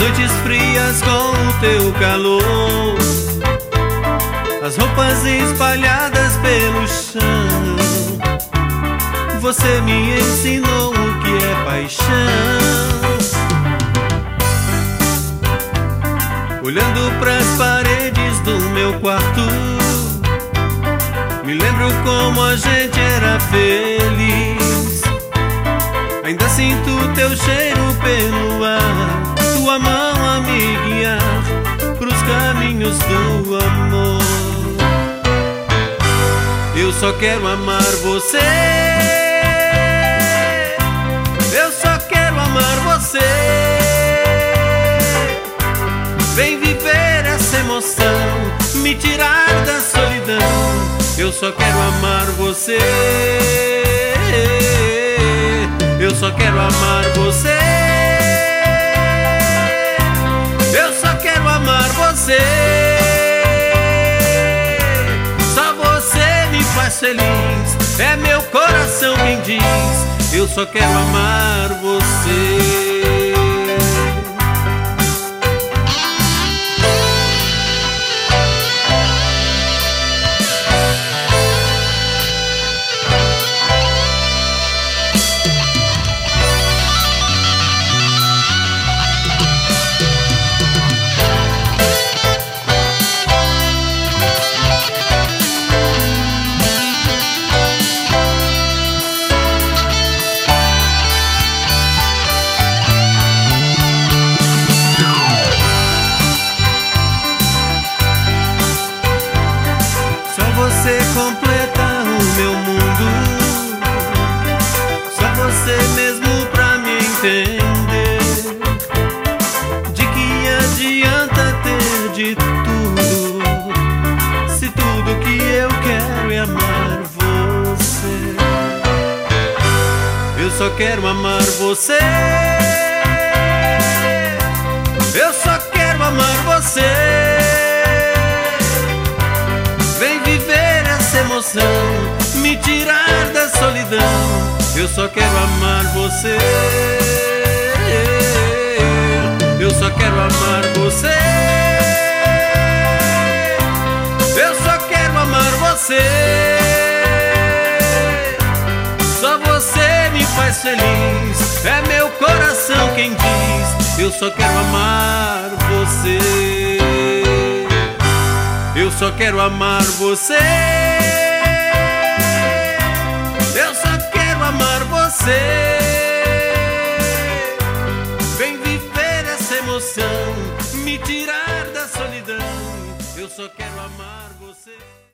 noites frias com o teu calor, as roupas espalhadas pelo chão. Você me ensinou o que é paixão. Olhando pras paredes do meu quarto, me lembro como a gente era feliz. Ainda sinto teu cheiro pelo ar, tua mão a me guiar pros caminhos do amor. Eu só quero amar você, eu só quero amar você. Vem viver essa emoção, me tirar da solidão. Eu só quero amar você, eu só quero amar você, eu só quero amar você. Só você me faz feliz, é meu coração quem diz. Eu só quero amar você. Você completa o meu mundo, só você mesmo pra me entender. De que adianta ter de tudo, se tudo que eu quero é amar você. Eu só quero amar você, eu só quero amar você. Emoção, me tirar da solidão. Eu só quero amar você, eu só quero amar você, eu só quero amar você. Só você me faz feliz, é meu coração quem diz. Eu só quero amar você, eu só quero amar você, eu só quero amar você. Vem viver essa emoção, me tirar da solidão. Eu só quero amar você.